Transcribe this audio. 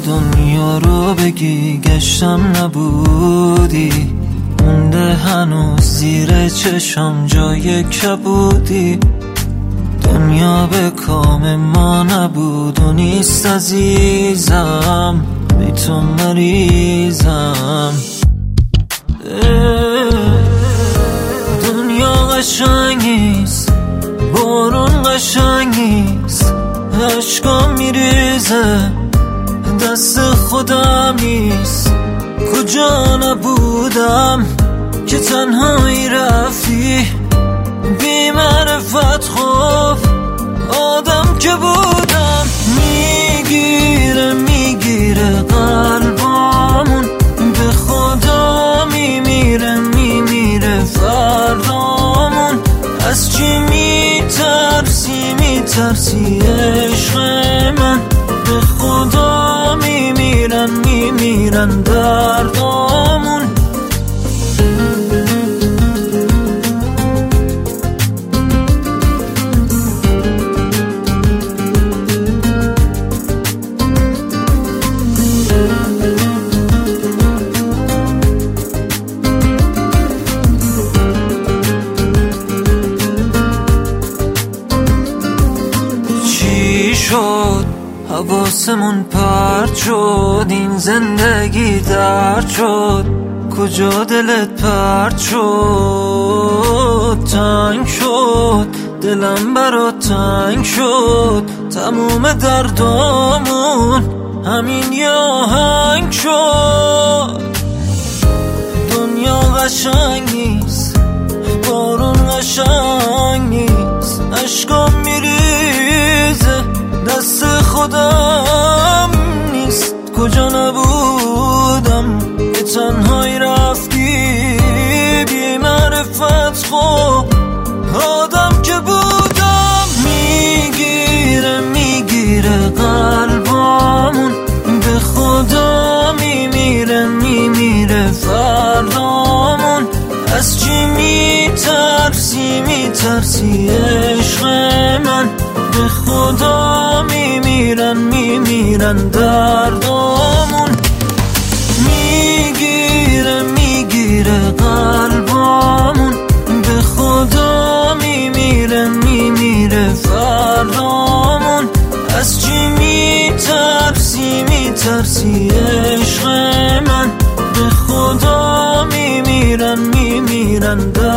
دنیا رو بگی گشتم نبودی، مونده هنوز زیر چشم جای کبودی. دنیا به کام ما نبود و نیست عزیزم، بی تو مریضم. دنیا قشنگ نیست، بارون قشنگ نیست، عشقام میریزه دست خودم نیست. کجا نبودم که تنهایی رفتی، بی معرفت خوف آدم که بودم. میگیره قلبامون، به خدا میمیره فردامون. از چی میترسی عشق من، به خدا میمیرن دردامون. حواسمون پرت شد، این زندگی درد شد. کجا دلت پرت شد؟ تنگ شد دلم برات، تنگ شد تموم دردامون، همین یه آهنگ شد. دنیا قشنگ نیست، بارون قشنگ نیست، عشقام میریزه دست خودم نیست. کجا نبودم که تنهایی رفتی، بی معرفت خوب آدم که بودم. میگیره قلبامون، به خدا میمیره فردامون. از چی میترسی عشق من، به خدا میمیرن دردامون. میگیره قلبامون، به خدا میمیره فردامون. از چی میترسی عشق من، به خدا میمیرن دردامون.